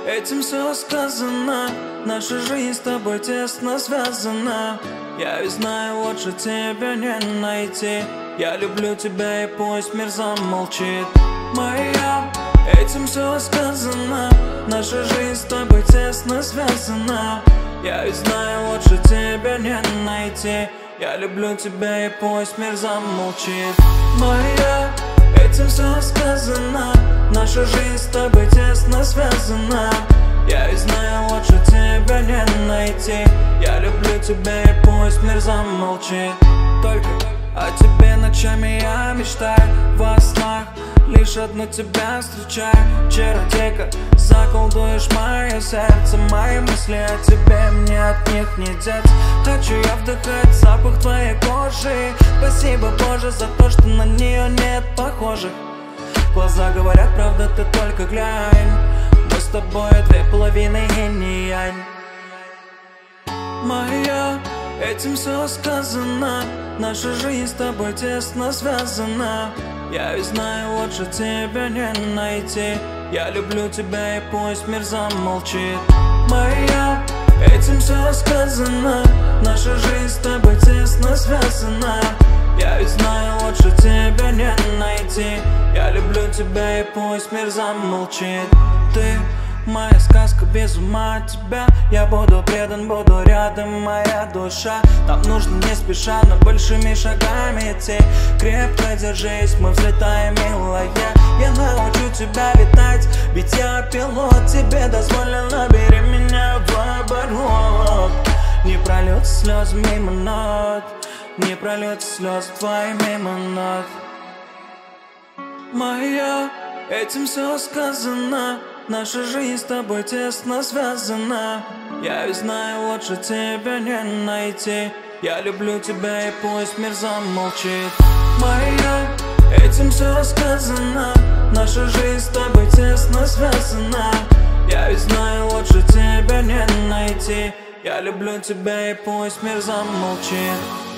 этим все сказано. Наша жизнь с тобой тесно связана. Я ведь знаю, лучше тебя не найти. Я люблю тебя, и пусть мир замолчит. Моя, этим все сказано. Наша жизнь с тобой тесно связана. Я ведь знаю, лучше тебя не найти. Я люблю тебя, и пусть мир замолчит. Моя, этим все сказано. Наша жизнь с тобой тесно связана. Я ведь знаю, лучше тебя не найти. Я люблю тебя, и пусть мир замолчит. Только о тебе ночами я мечтаю, во снах лишь одну тебя встречаю. Чародейка, заколдуешь мое сердце. Мои мысли о тебе, мне от них не деться. Хочу я вдыхать запах твоей кожи. Спасибо, Боже, за то, что на нее нет похожих. Глаза говорят, правда, ты только глянь. Мы с тобой две половины инь и янь. Моя, этим все сказано. Наша жизнь с тобой тесно связана. Я ведь знаю, лучше тебя не найти. Я люблю тебя, и пусть мир замолчит. Моя, этим все сказано. Наша жизнь с тобой тесно связана. Я ведь знаю, лучше тебя не найти. Я люблю тебя, и пусть мир замолчит. Ты моя сказка, без ума от тебя. Я буду предан, буду рядом, моя душа. Там нужно не спеша, но большими шагами идти. Крепко держись, мы взлетаем, милая. Я научу тебя летать, ведь я пилот. Тебе дозволено, бери меня в оборот. Не прольют слезы мимо нот, не прольют слез твои мимо нот. Моя, этим все сказано. Наша жизнь с тобой тесно связана. Я ведь знаю, лучше тебя не найти. Я люблю тебя, и пусть мир замолчит. Моя, этим все сказано. Наша жизнь с тобой тесно связана. Я ведь знаю, лучше тебя не найти. Я люблю тебя, и пусть мир замолчит.